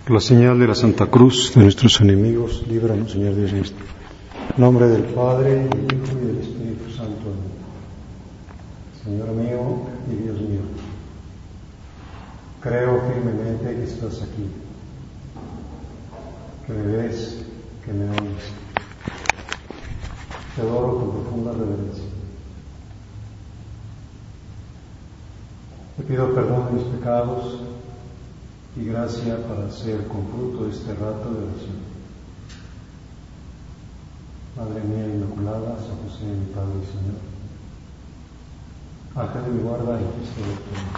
Por la señal de la Santa Cruz de nuestros enemigos, líbranos, Señor Dios nuestro. En nombre del Padre, y del Hijo, y del Espíritu Santo. Señor mío y Dios mío, creo firmemente que estás aquí, que me ves, que me oyes. Te adoro con profunda reverencia. Te pido perdón de mis pecados y gracia para hacer con fruto este rato de oración. Madre mía Inmaculada, San José, mi Padre y Señor, Ángel de mi guarda y Cristo doctor.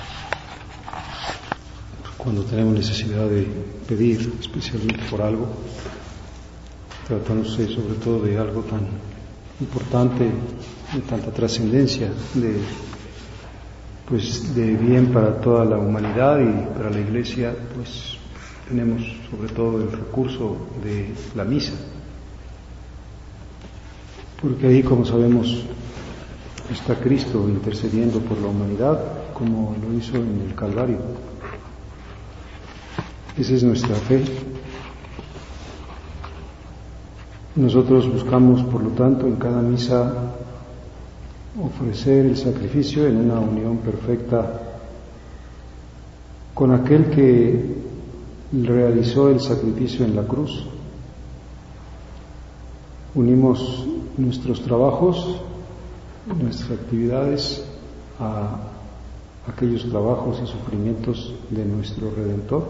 Cuando tenemos necesidad de pedir, especialmente por algo, tratándose sobre todo de algo tan importante, de tanta trascendencia, de bien para toda la humanidad y para la Iglesia, pues tenemos sobre todo el recurso de la misa, porque ahí, como sabemos, está Cristo intercediendo por la humanidad, como lo hizo en el Calvario. Esa es nuestra fe. Nosotros buscamos, por lo tanto, en cada misa ofrecer el sacrificio en una unión perfecta con aquel que realizó el sacrificio en la cruz. Unimos nuestros trabajos, nuestras actividades a aquellos trabajos y sufrimientos de nuestro Redentor.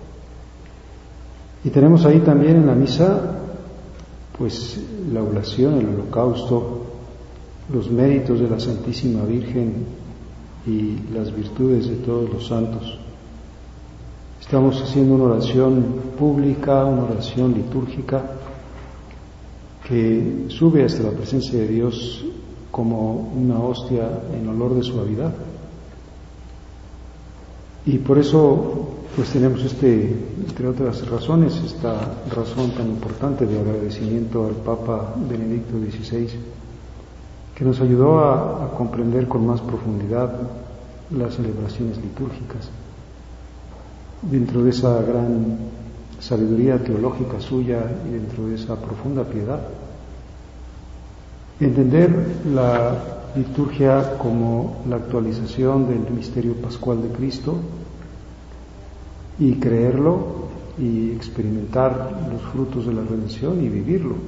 Y tenemos ahí también en la misa, pues, la oblación, el holocausto, los méritos de la Santísima Virgen y las virtudes de todos los santos. Estamos haciendo una oración pública, una oración litúrgica que sube hasta la presencia de Dios como una hostia en olor de suavidad. Y por eso, pues tenemos entre otras razones, esta razón tan importante de agradecimiento al Papa Benedicto XVI, que nos ayudó a comprender con más profundidad las celebraciones litúrgicas. Dentro de esa gran sabiduría teológica suya y dentro de esa profunda piedad, entender la liturgia como la actualización del misterio pascual de Cristo y creerlo y experimentar los frutos de la redención y vivirlo.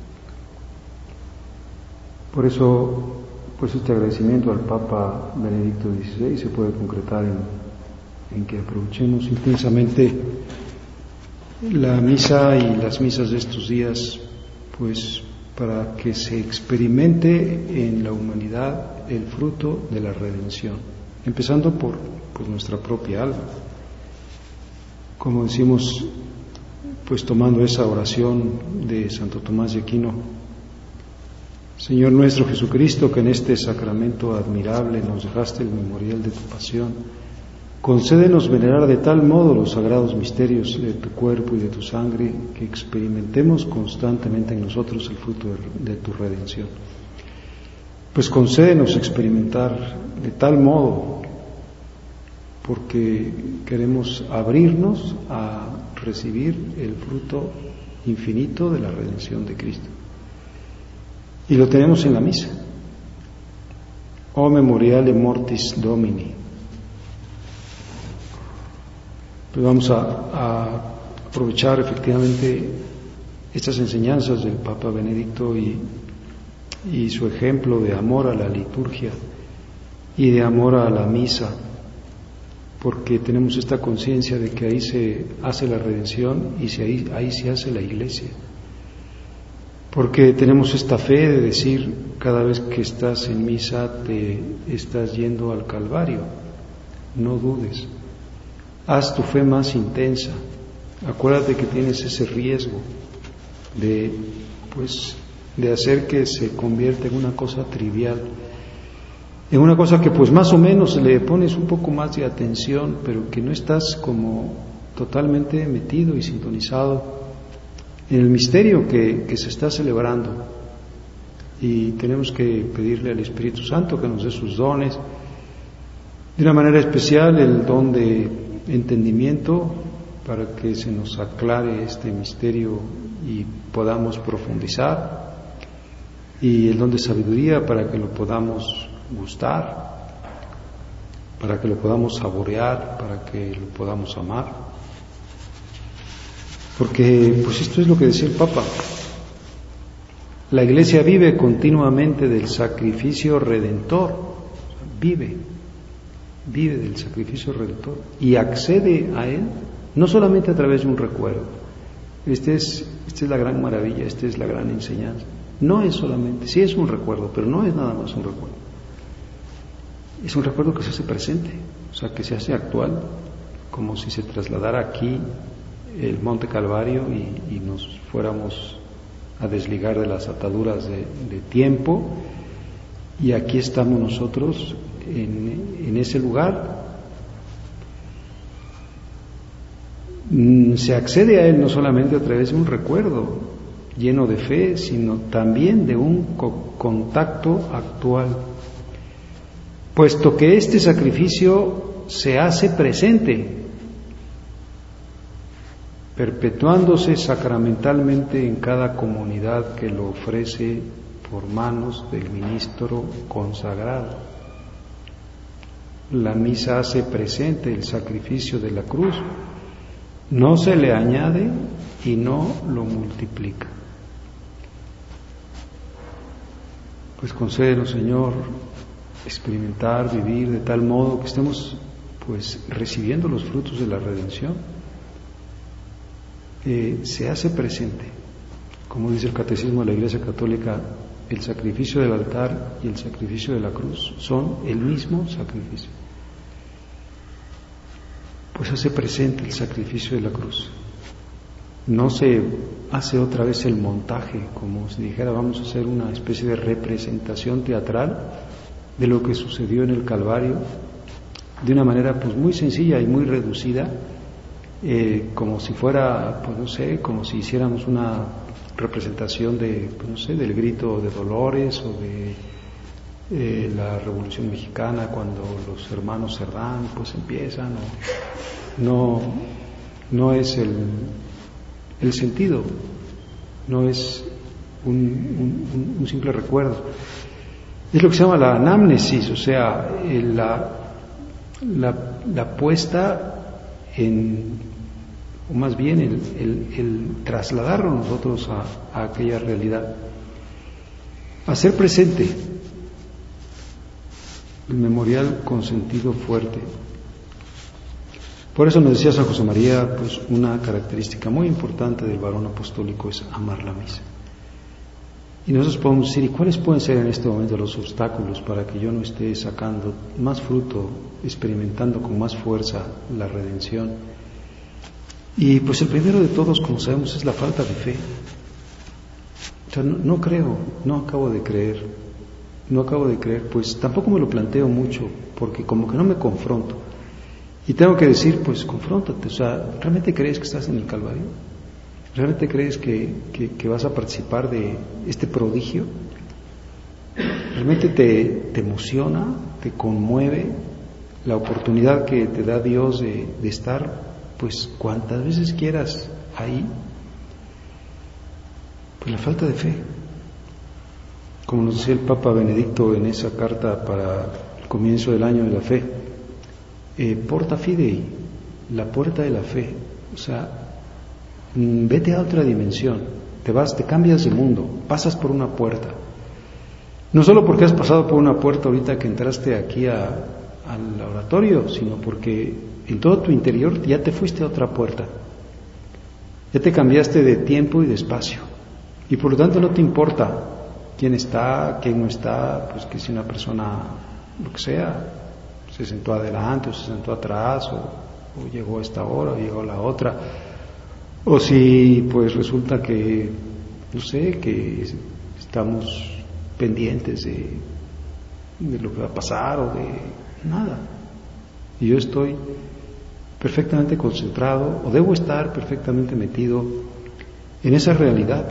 Por eso, pues este agradecimiento al Papa Benedicto XVI se puede concretar en que aprovechemos intensamente la misa y las misas de estos días, pues para que se experimente en la humanidad el fruto de la redención, empezando por nuestra propia alma. Como decimos, pues tomando esa oración de Santo Tomás de Aquino: Señor nuestro Jesucristo, que en este sacramento admirable nos dejaste el memorial de tu pasión, concédenos venerar de tal modo los sagrados misterios de tu cuerpo y de tu sangre, que experimentemos constantemente en nosotros el fruto de tu redención. Pues concédenos experimentar de tal modo, porque queremos abrirnos a recibir el fruto infinito de la redención de Cristo. Y lo tenemos en la misa. O memoriale mortis Domini. Pues vamos a aprovechar efectivamente estas enseñanzas del Papa Benedicto y su ejemplo de amor a la liturgia y de amor a la misa, porque tenemos esta conciencia de que ahí se hace la redención y ahí se hace la Iglesia. Porque tenemos esta fe de decir, cada vez que estás en misa te estás yendo al Calvario. No dudes. Haz tu fe más intensa. Acuérdate que tienes ese riesgo de hacer que se convierta en una cosa trivial, en una cosa que pues más o menos le pones un poco más de atención, pero que no estás como totalmente metido y sintonizado en el misterio que se está celebrando. Y tenemos que pedirle al Espíritu Santo que nos dé sus dones, de una manera especial el don de entendimiento para que se nos aclare este misterio y podamos profundizar, y el don de sabiduría para que lo podamos gustar, para que lo podamos saborear, para que lo podamos amar. Porque pues esto es lo que decía el Papa. La Iglesia vive continuamente del sacrificio redentor, vive del sacrificio redentor y accede a él no solamente a través de un recuerdo. Esta es la gran maravilla, esta es la gran enseñanza. No es solamente, sí es un recuerdo, pero no es nada más un recuerdo. Es un recuerdo que se hace presente, o sea, que se hace actual, como si se trasladara aquí el Monte Calvario y nos fuéramos a desligar de las ataduras de tiempo, y aquí estamos nosotros en ese lugar. Se accede a él no solamente a través de un recuerdo lleno de fe, sino también de un contacto actual, puesto que este sacrificio se hace presente, perpetuándose sacramentalmente en cada comunidad que lo ofrece por manos del ministro consagrado. La misa hace presente el sacrificio de la cruz, no se le añade y no lo multiplica. Pues concédenos, Señor, experimentar, vivir de tal modo que estemos pues recibiendo los frutos de la redención. Se hace presente, como dice el Catecismo de la Iglesia Católica, el sacrificio del altar y el sacrificio de la cruz son el mismo sacrificio. Pues hace presente el sacrificio de la cruz. No se hace otra vez el montaje, como si dijera vamos a hacer una especie de representación teatral de lo que sucedió en el Calvario, de una manera pues muy sencilla y muy reducida, como si fuera, pues no sé, como si hiciéramos una representación de, pues no sé, del grito de Dolores o de la Revolución Mexicana, cuando los hermanos Cerdán pues empiezan, no es el sentido, no es un simple recuerdo. Es lo que se llama la anamnesis, o sea, la puesta en, o más bien el trasladarnos nosotros a aquella realidad, hacer presente el memorial con sentido fuerte. Por eso nos decía San José María, pues una característica muy importante del varón apostólico es amar la misa. Y nosotros podemos decir, ¿y cuáles pueden ser en este momento los obstáculos para que yo no esté sacando más fruto, experimentando con más fuerza la redención? Y pues el primero de todos, como sabemos, es la falta de fe. O sea, no creo, no acabo de creer, pues tampoco me lo planteo mucho, porque como que no me confronto. Y tengo que decir, pues confróntate, o sea, ¿realmente crees que estás en el Calvario? ¿Realmente crees que vas a participar de este prodigio? ¿Realmente te emociona, te conmueve la oportunidad que te da Dios de estar, pues cuantas veces quieras ahí? Pues la falta de fe. Como nos decía el Papa Benedicto en esa carta para el comienzo del año de la fe, porta fidei, la puerta de la fe, o sea, vete a otra dimensión, te cambias de mundo, pasas por una puerta. No solo porque has pasado por una puerta ahorita que entraste aquí al oratorio, sino porque en todo tu interior ya te fuiste a otra puerta. Ya te cambiaste de tiempo y de espacio. Y por lo tanto no te importa quién está, quién no está, pues que si una persona, lo que sea, se sentó adelante o se sentó atrás, o llegó a esta hora o llegó a la otra. O si pues resulta que, no sé, que estamos pendientes de lo que va a pasar o de nada. Y yo estoy perfectamente concentrado, o debo estar perfectamente metido en esa realidad.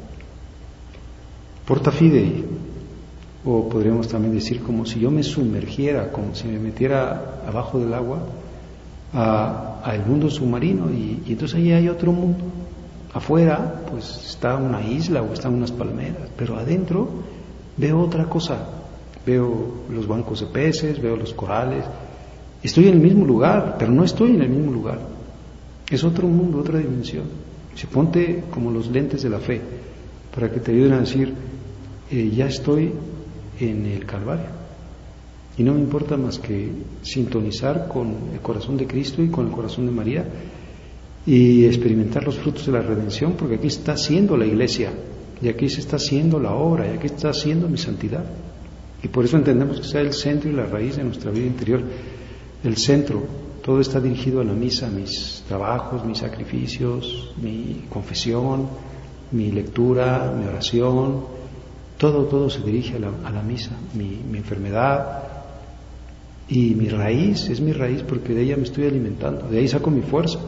Porta fidei, o podríamos también decir como si yo me sumergiera, como si me metiera abajo del agua, al mundo submarino y entonces ahí hay otro mundo. Afuera pues está una isla o están unas palmeras, pero adentro veo otra cosa, veo los bancos de peces, veo los corales, estoy en el mismo lugar, pero no estoy en el mismo lugar, es otro mundo, otra dimensión. Se ponte como los lentes de la fe para que te ayuden a decir, ya estoy en el Calvario. Y no me importa más que sintonizar con el corazón de Cristo y con el corazón de María y experimentar los frutos de la redención, porque aquí está haciendo la iglesia, y aquí se está haciendo la obra, y aquí está haciendo mi santidad. Y por eso entendemos que sea el centro y la raíz de nuestra vida interior. El centro, todo está dirigido a la misa, mis trabajos, mis sacrificios, mi confesión, mi lectura, mi oración, todo se dirige a la misa, mi enfermedad. Y mi raíz, es mi raíz porque de ella me estoy alimentando, de ahí saco mi fuerza.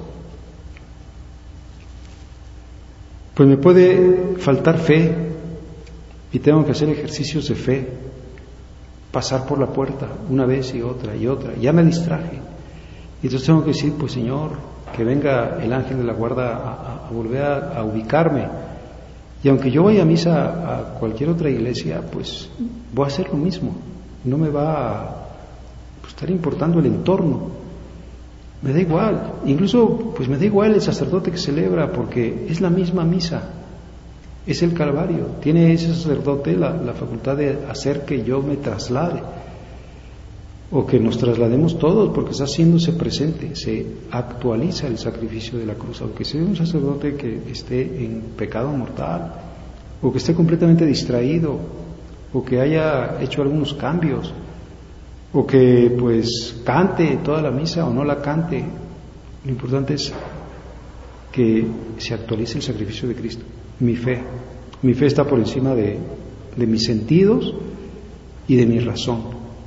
Pues me puede faltar fe y tengo que hacer ejercicios de fe, pasar por la puerta una vez y otra, ya me distraje. Y entonces tengo que decir, pues Señor, que venga el ángel de la guarda a volver a ubicarme. Y aunque yo vaya a misa a cualquier otra iglesia, pues voy a hacer lo mismo, no me va a estar importando el entorno, me da igual, incluso pues me da igual el sacerdote que celebra, porque es la misma misa, es el Calvario, tiene ese sacerdote la facultad de hacer que yo me traslade, o que nos traslademos todos, porque está haciéndose presente, se actualiza el sacrificio de la cruz, aunque sea un sacerdote que esté en pecado mortal, o que esté completamente distraído, o que haya hecho algunos cambios, o que pues cante toda la misa o no la cante. Lo importante es que se actualice el sacrificio de Cristo. Mi fe está por encima de mis sentidos y de mi razón.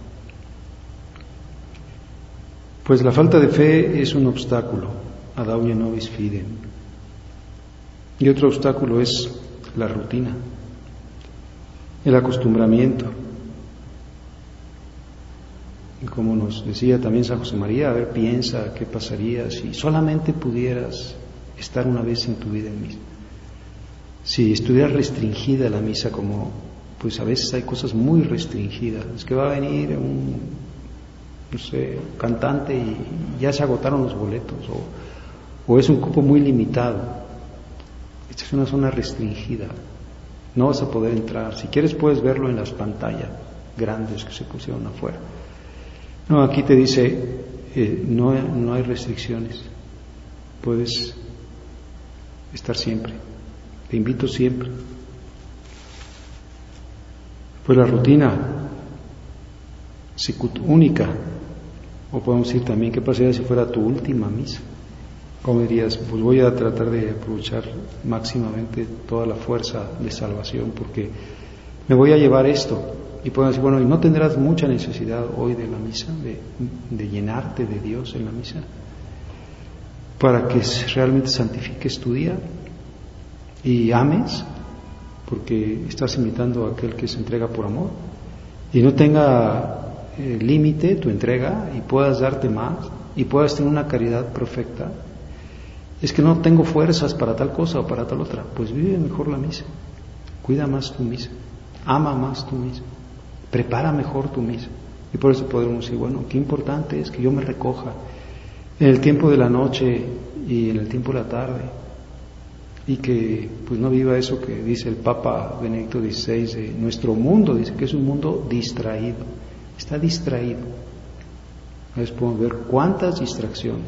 Pues la falta de fe es un obstáculo, adaunia nobis fidem. Y otro obstáculo es la rutina, el acostumbramiento. Y como nos decía también San José María, a ver, piensa qué pasaría si solamente pudieras estar una vez en tu vida en misa. Si estuviera restringida la misa, como pues a veces hay cosas muy restringidas, es que va a venir un, no sé, cantante y ya se agotaron los boletos, o es un cupo muy limitado. Esta es una zona restringida, no vas a poder entrar. Si quieres puedes verlo en las pantallas grandes que se pusieron afuera. No, aquí te dice, no hay restricciones, puedes estar siempre, te invito siempre. Pues la rutina, sicut única, o podemos decir también, ¿qué pasaría si fuera tu última misa? ¿Cómo dirías? Pues voy a tratar de aprovechar máximamente toda la fuerza de salvación, porque me voy a llevar esto. Y pueden decir, bueno, y no tendrás mucha necesidad hoy de la misa, de llenarte de Dios en la misa, para que realmente santifiques tu día y ames, porque estás imitando a aquel que se entrega por amor, y no tenga límite tu entrega y puedas darte más y puedas tener una caridad perfecta. Es que no tengo fuerzas para tal cosa o para tal otra, pues vive mejor la misa, cuida más tu misa, ama más tu misa, prepara mejor tu misa. Y por eso podemos decir, bueno, qué importante es que yo me recoja en el tiempo de la noche y en el tiempo de la tarde, y que pues no viva eso que dice el Papa Benedicto XVI de nuestro mundo. Dice que es un mundo distraído, está distraído. A veces podemos ver cuántas distracciones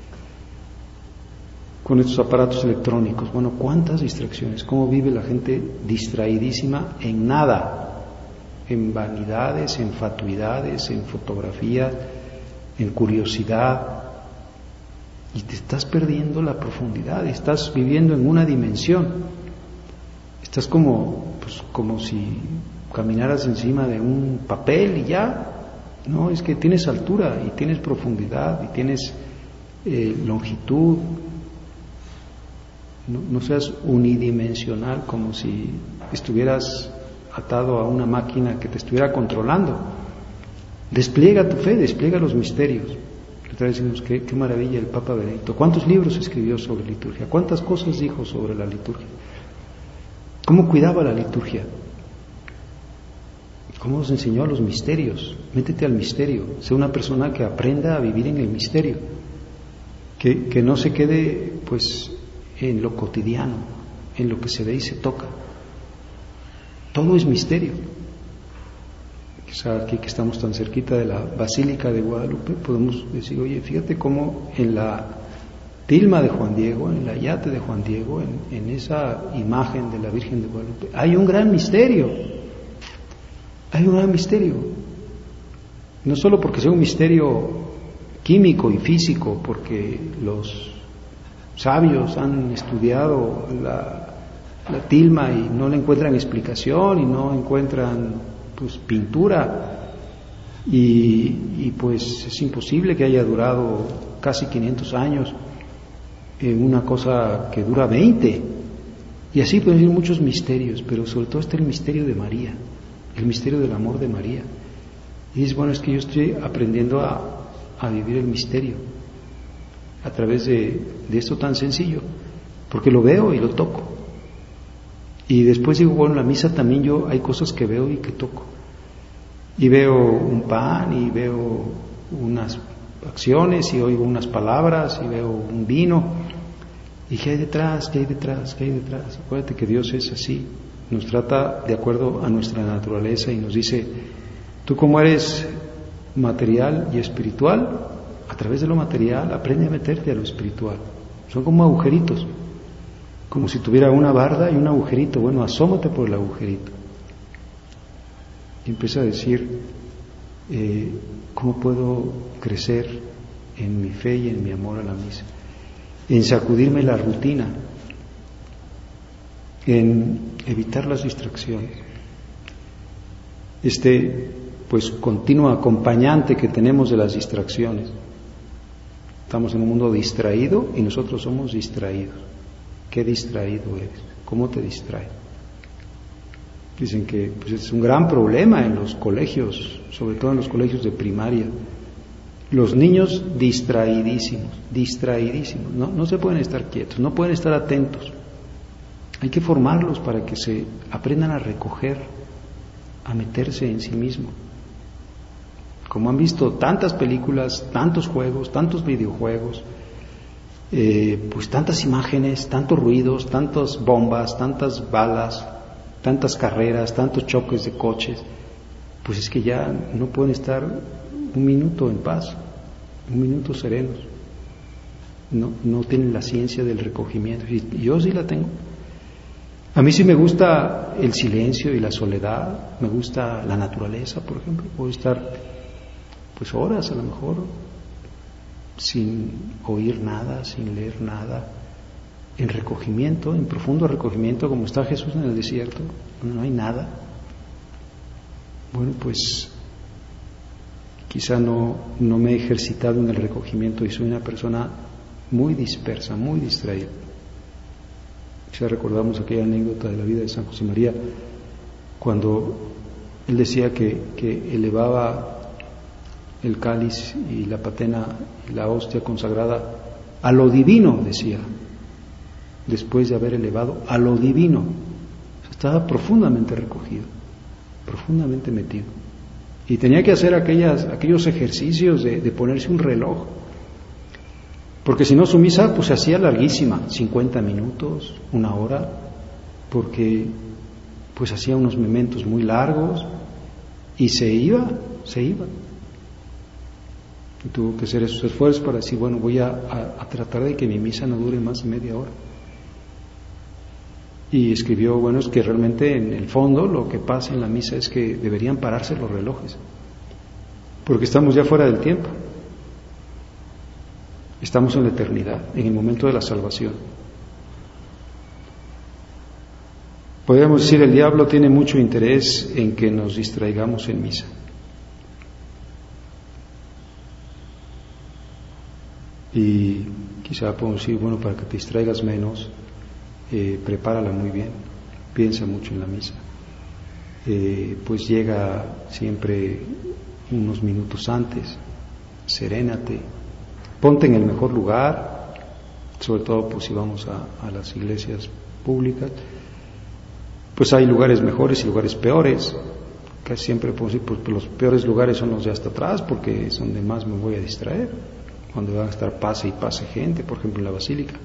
con estos aparatos electrónicos. Bueno, cuántas distracciones, cómo vive la gente distraidísima en nada, en vanidades, en fatuidades, en fotografías, en curiosidad, y te estás perdiendo la profundidad, estás viviendo en una dimensión, estás como si caminaras encima de un papel y ya. No, es que tienes altura y tienes profundidad y tienes longitud. No seas unidimensional, como si estuvieras atado a una máquina que te estuviera controlando. Despliega tu fe, despliega los misterios, Entonces decimos, qué maravilla el Papa Benedicto. ¿Cuántos libros escribió sobre liturgia? ¿Cuántas cosas dijo sobre la liturgia? ¿Cómo cuidaba la liturgia? ¿Cómo nos enseñó a los misterios? Métete al misterio. Sé una persona que aprenda a vivir en el misterio. Que no se quede, pues, en lo cotidiano, en lo que se ve y se toca. Todo es misterio. Quizá aquí que estamos tan cerquita de la Basílica de Guadalupe, podemos decir, oye, fíjate cómo en la tilma de Juan Diego, en la yate de Juan Diego, en esa imagen de la Virgen de Guadalupe, hay un gran misterio. Hay un gran misterio. No solo porque sea un misterio químico y físico, porque los sabios han estudiado la tilma y no le encuentran explicación y no encuentran, pues, pintura, y pues es imposible que haya durado casi 500 años en una cosa que dura 20, y así pueden ser muchos misterios, pero sobre todo está el misterio de María, el misterio del amor de María. Y dices, bueno, es que yo estoy aprendiendo a vivir el misterio a través de esto tan sencillo, porque lo veo y lo toco. Y después digo, bueno, en la misa también hay cosas que veo y que toco. Y veo un pan, y veo unas acciones, y oigo unas palabras, y veo un vino. ¿Y qué hay detrás? ¿Qué hay detrás? ¿Qué hay detrás? Acuérdate que Dios es así. Nos trata de acuerdo a nuestra naturaleza y nos dice, tú como eres material y espiritual, a través de lo material aprende a meterte a lo espiritual. Son como agujeritos, como si tuviera una barda y un agujerito. Bueno, asómate por el agujerito y empieza a decir, ¿cómo puedo crecer en mi fe y en mi amor a la misa? En sacudirme la rutina, en evitar las distracciones. Pues continuo acompañante que tenemos de las distracciones. Estamos en un mundo distraído y nosotros somos distraídos. ¿Qué distraído eres? ¿Cómo te distrae? Dicen que pues es un gran problema en los colegios, sobre todo en los colegios de primaria. Los niños distraidísimos, no se pueden estar quietos, no pueden estar atentos. Hay que formarlos para que se aprendan a recoger, a meterse en sí mismo. Como han visto tantas películas, tantos juegos, tantos videojuegos, pues tantas imágenes, tantos ruidos, tantas bombas, tantas balas, tantas carreras, tantos choques de coches, pues es que ya no pueden estar un minuto en paz, un minuto serenos. No tienen la ciencia del recogimiento. Y yo sí la tengo. A mí sí me gusta el silencio y la soledad, me gusta la naturaleza, por ejemplo. Puedo estar pues horas a lo mejor sin oír nada, sin leer nada, en recogimiento, en profundo recogimiento, como está Jesús en el desierto, donde no hay nada. Bueno, pues quizá no me he ejercitado en el recogimiento y soy una persona muy dispersa, muy distraída. Quizá recordamos aquella anécdota de la vida de San José María, cuando él decía que elevaba el cáliz y la patena y la hostia consagrada a lo divino, decía, después de haber elevado a lo divino. Estaba profundamente recogido, profundamente metido, y tenía que hacer aquellos ejercicios de ponerse un reloj, porque si no su misa pues se hacía larguísima, 50 minutos, una hora, porque pues hacía unos mementos muy largos y se iba. Y tuvo que hacer esos esfuerzos para decir, bueno, voy a tratar de que mi misa no dure más de media hora. Y escribió, bueno, es que realmente en el fondo lo que pasa en la misa es que deberían pararse los relojes, porque estamos ya fuera del tiempo, estamos en la eternidad, en el momento de la salvación. Podríamos decir, el diablo tiene mucho interés en que nos distraigamos en misa. Y quizá podemos decir, bueno, para que te distraigas menos, prepárala muy bien, piensa mucho en la misa, pues llega siempre unos minutos antes, serénate, ponte en el mejor lugar, sobre todo pues si vamos a las iglesias públicas, pues hay lugares mejores y lugares peores. Casi siempre puedo decir, pues los peores lugares son los de hasta atrás, porque es donde más me voy a distraer, cuando van a estar pase y pase gente, por ejemplo en la basílica.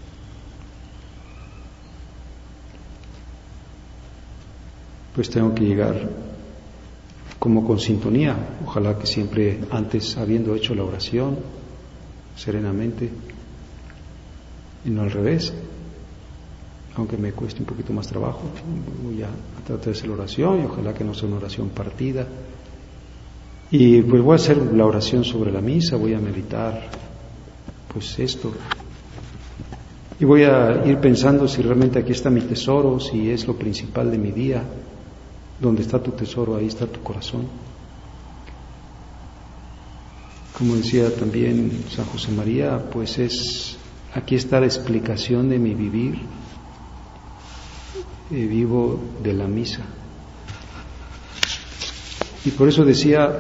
Pues tengo que llegar como con sintonía, ojalá que siempre antes, habiendo hecho la oración serenamente, y no al revés, aunque me cueste un poquito más trabajo, voy a tratar de hacer la oración y ojalá que no sea una oración partida. Y pues voy a hacer la oración sobre la misa, voy a meditar pues esto, y voy a ir pensando si realmente aquí está mi tesoro, si es lo principal de mi día. Donde está tu tesoro, ahí está tu corazón. Como decía también San José María, pues aquí está la explicación de mi vivir. Vivo de la misa. Y por eso decía,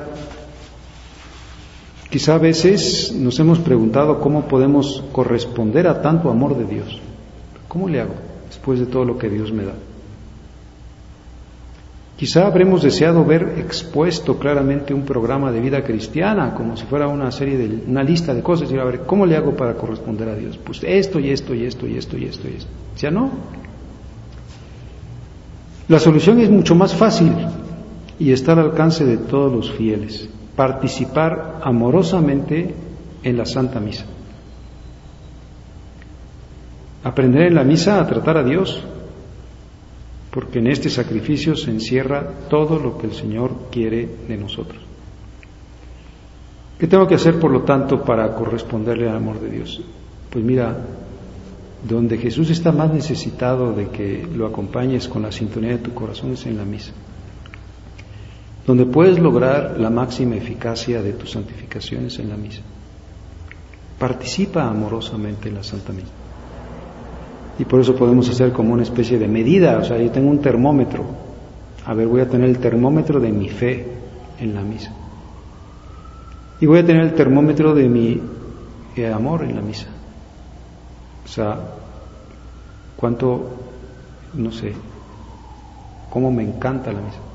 quizá a veces nos hemos preguntado cómo podemos corresponder a tanto amor de Dios. ¿Cómo le hago después de todo lo que Dios me da? Quizá habremos deseado ver expuesto claramente un programa de vida cristiana, como si fuera una lista de cosas, y a ver, ¿cómo le hago para corresponder a Dios? Pues esto y esto y esto y esto y esto y esto. O sea, no. La solución es mucho más fácil y está al alcance de todos los fieles. Participar amorosamente en la Santa Misa. Aprender en la misa a tratar a Dios, porque en este sacrificio se encierra todo lo que el Señor quiere de nosotros. ¿Qué tengo que hacer, por lo tanto, para corresponderle al amor de Dios? Pues mira, donde Jesús está más necesitado de que lo acompañes con la sintonía de tu corazón es en la misa. Donde puedes lograr la máxima eficacia de tus santificaciones en la misa. Participa amorosamente en la Santa Misa. Y por eso podemos hacer como una especie de medida, o sea, yo tengo un termómetro. A ver, voy a tener el termómetro de mi fe en la misa. Y voy a tener el termómetro de mi amor en la misa. O sea, cuánto, no sé, cómo me encanta la misa.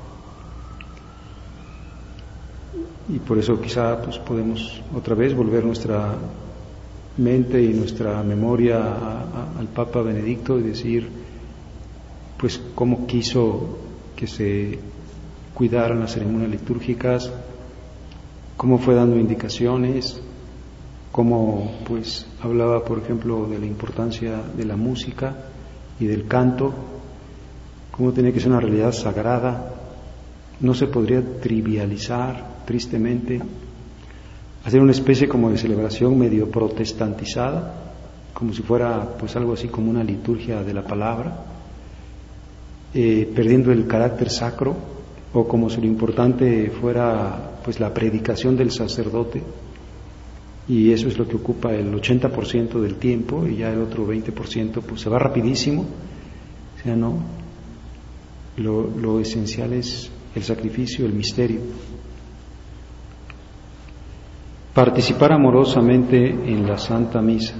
Y por eso quizá pues podemos otra vez volver nuestra mente y nuestra memoria al Papa Benedicto y decir pues cómo quiso que se cuidaran las ceremonias litúrgicas, cómo fue dando indicaciones, cómo pues hablaba por ejemplo de la importancia de la música y del canto, cómo tenía que ser una realidad sagrada, no se podría trivializar tristemente, hacer una especie como de celebración medio protestantizada, como si fuera pues algo así como una liturgia de la palabra, perdiendo el carácter sacro, o como si lo importante fuera pues la predicación del sacerdote, y eso es lo que ocupa el 80% del tiempo, y ya el otro 20% pues se va rapidísimo. O sea, no, lo esencial es el sacrificio, el misterio. Participar amorosamente en la Santa Misa,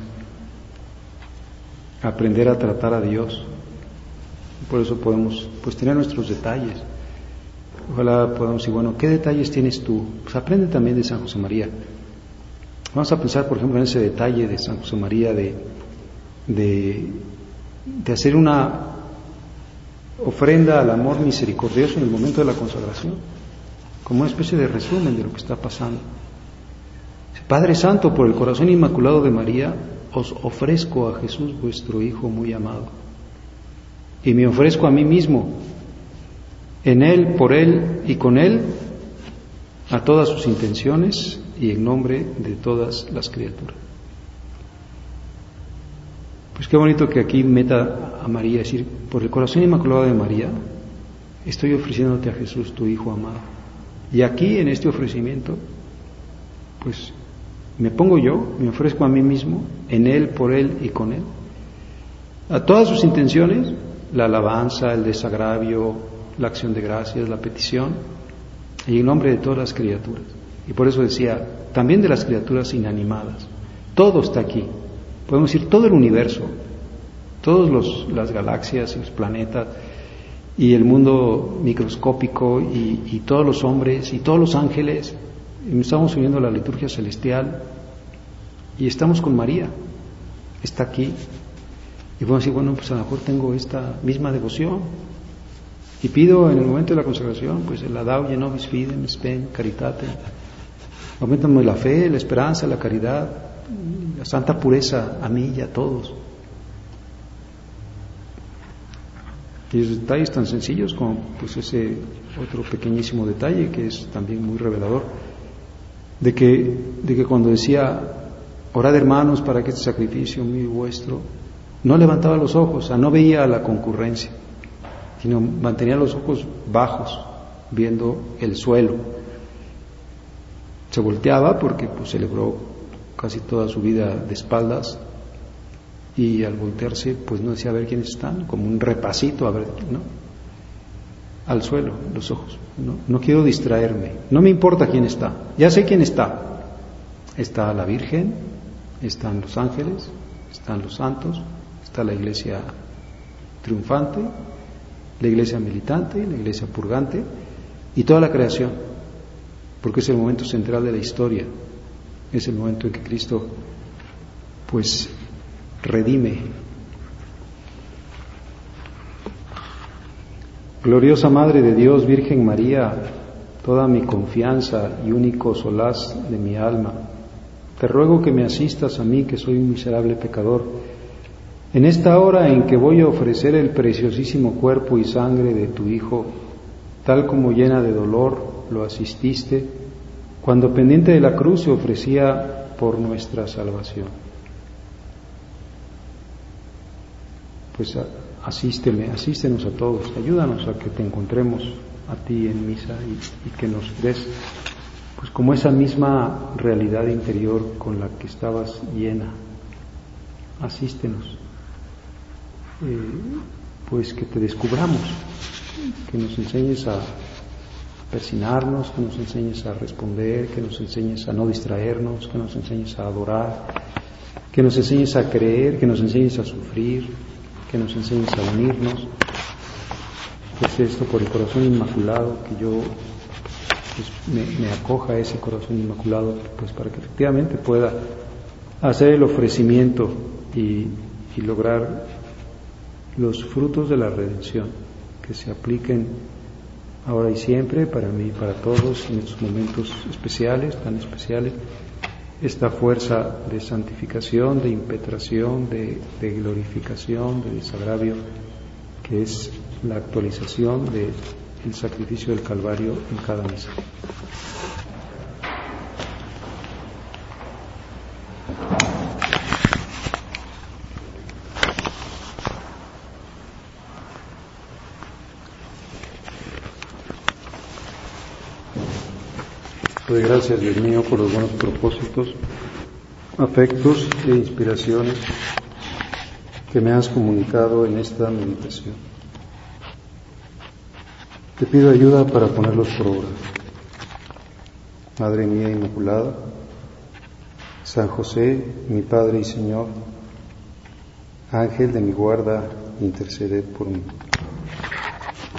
aprender a tratar a Dios. Por eso podemos pues tener nuestros detalles. Ojalá podamos decir, bueno, ¿qué detalles tienes tú? Pues aprende también de San José María. Vamos a pensar, por ejemplo, en ese detalle de San José María de hacer una ofrenda al amor misericordioso en el momento de la consagración, como una especie de resumen de lo que está pasando. Padre Santo, por el corazón inmaculado de María, os ofrezco a Jesús, vuestro Hijo muy amado, y me ofrezco a mí mismo, en Él, por Él y con Él, a todas sus intenciones y en nombre de todas las criaturas. Pues qué bonito que aquí meta a María, es decir, por el corazón inmaculado de María, estoy ofreciéndote a Jesús, tu Hijo amado. Y aquí, en este ofrecimiento, pues me pongo yo, me ofrezco a mí mismo, en Él, por Él y con Él, a todas sus intenciones, la alabanza, el desagravio, la acción de gracias, la petición, y en nombre de todas las criaturas. Y por eso decía, también de las criaturas inanimadas, Todo está aquí. Podemos decir todo el universo, todas las galaxias, los planetas y el mundo microscópico y todos los hombres y todos los ángeles. Estamos uniendo la liturgia celestial y estamos con María. Está aquí. Y podemos decir, bueno, pues a lo mejor tengo esta misma devoción. Y pido en el momento de la consagración, pues el adauge nobis fidem spem caritate. Aumentame la fe, la esperanza, la caridad, la santa pureza a mí y a todos. Y esos detalles tan sencillos como pues ese otro pequeñísimo detalle que es también muy revelador, de que cuando decía, orad hermanos para que este sacrificio mío y vuestro, no levantaba los ojos, o sea, no veía a la concurrencia, sino mantenía los ojos bajos, viendo el suelo. Se volteaba porque pues celebró casi toda su vida de espaldas y al voltearse pues no decía a ver quiénes están, como un repasito, a ver, ¿no? Al suelo, los ojos. No quiero distraerme, no me importa quién está, ya sé quién está. Está la Virgen, están los ángeles, están los santos, está la iglesia triunfante, la iglesia militante, la iglesia purgante y toda la creación, porque es el momento central de la historia, es el momento en que Cristo pues redime. Gloriosa Madre de Dios, Virgen María, toda mi confianza y único solaz de mi alma, te ruego que me asistas a mí, que soy un miserable pecador, en esta hora en que voy a ofrecer el preciosísimo cuerpo y sangre de tu Hijo, tal como llena de dolor lo asististe, cuando pendiente de la cruz se ofrecía por nuestra salvación. Pues asístenos a todos, ayúdanos a que te encontremos a ti en misa y que nos des pues como esa misma realidad interior con la que estabas llena. Asístenos, pues que te descubramos, que nos enseñes a persignarnos, que nos enseñes a responder, que nos enseñes a no distraernos, que nos enseñes a adorar, que nos enseñes a creer, que nos enseñes a sufrir, que nos enseñes a unirnos. Pues esto por el corazón inmaculado, que yo pues, me acoja a ese corazón inmaculado, pues para que efectivamente pueda hacer el ofrecimiento y lograr los frutos de la redención, que se apliquen ahora y siempre para mí y para todos en estos momentos especiales, tan especiales, esta fuerza de santificación, de impetración, de glorificación, de desagravio, que es la actualización del sacrificio del Calvario en cada misa. Doy gracias, Dios mío, por los buenos propósitos, afectos e inspiraciones que me has comunicado en esta meditación. Te pido ayuda para ponerlos por obra. Madre mía Inmaculada, San José, mi Padre y Señor, Ángel de mi guarda, interceded por mí.